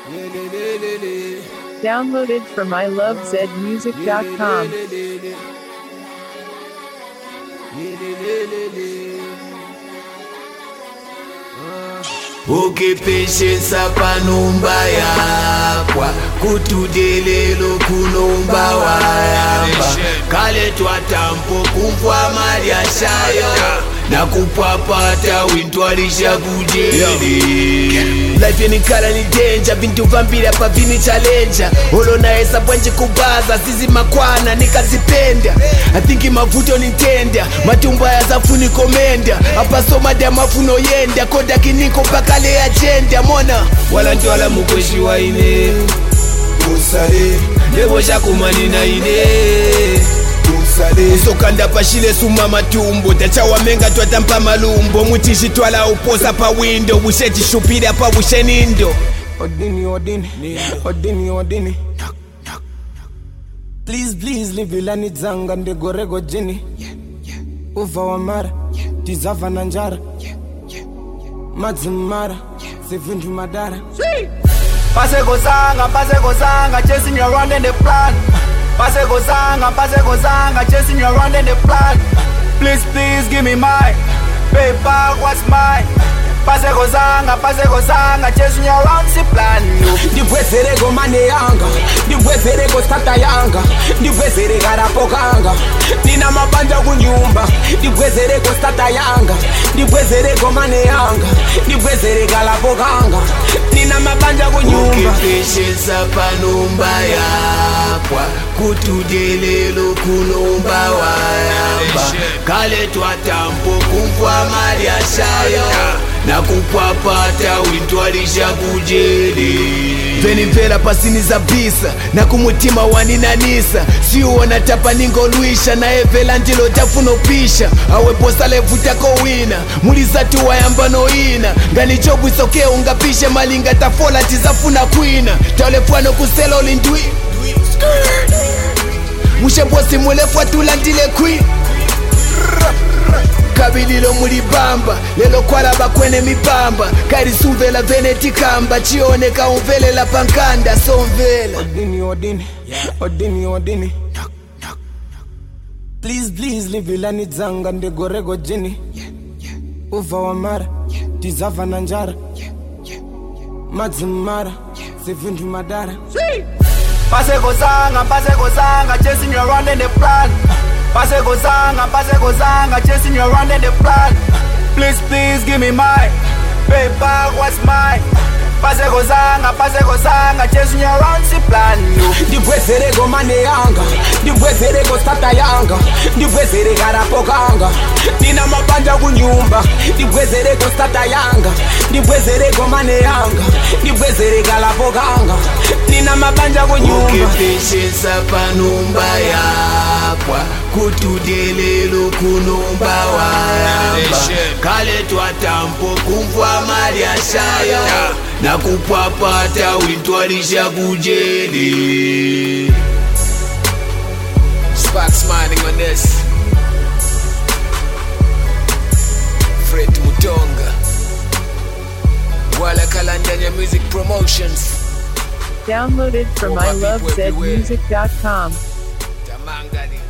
Downloaded from ilovezmusic.com. ukipishisa panumba yakwa kutudelelo kunomba wayamba kale twatampo kumvwa mali ashayo na kupapata wintwalisha kujeli life yenikala ni danger vintu vambira pa vini challenger holo naesa bwanje kubaza zizi makwana nikazipenda I think mavuto nintenda matumba ya zafuni komenda apa soma da mafuno yenda koda kiniko pakale agenda mona wala ntwala mukweshi wa ine usale nebo shakumani na ine usokanda pashile suma matumbo tachawa menga twatampa malumbo mutishi twala uposa pa window busheji shupira pa bushenindo odini Please live ilani zanga ndegorego jini uva wa mara tizava na njara madzimara sevindu madara Pase gozanga, chasing you around in the plan. Pase gozanga, chasing you around in the plan. Please give me mine. Paper, what's mine? Pase gozanga, chasing you around the plan. Ndibwezere go mane yanga, ndibwezere go stata yanga, ndibwezere garapokanga. Nina mabanja kunyumba, ndibwezere go stata yanga, ndibwezere go mane yanga, ndibwezere garapokanga. Nina mabanja kunyumba. ukipishisa panumba yakwa kutudelelo kunomba wayamba kale twatampo kumvwa mali ashayo na kupapata wintwalisha kujeli venimvera pasini za bisa na kumutima waninanisa siuona tapa ningolwisha na evela ndilo tafunopisha aweposale vutako wina mulizatu wayambano ina nganichobwisoke ungapishe malinga tafola tizafuna kwina taulefwano kusela olindwi mushebosi mulefwa tulandile kwi kabililo mulibamba lelo kwalaba kwene mipamba karisuvela venetikamba chioneka umvelela pankanda somvela Odini Please live ilani zanga ndegorego jini uva wa mara tizava na njara madzimara sevindu madara Pase gozanga, chasing you around in the plan. Pase gozanga, chasing you around in the plan. Please give me mine. Paper, what's mine? Pase gozanga, chasing you around the plan. Ndibwezere go mane yanga, ndibwezere go stata yanga, ndibwezere garapokanga. Nina mabanja kunyumba, ndibwezere go stata yanga, ndibwezere go mane yanga, ndibwezere garapokanga. Nina mabanja kunyumba. ukipishisa panumba yakwa kutudelelo kunomba wayamba kale twatampo kumvwa mali ashayo na kupapata wintwalisha kujeli Spark smiling on this Fred Mutonga Wala Kalandanya Music Promotions Downloaded from ilovezmusic.com. Tamanga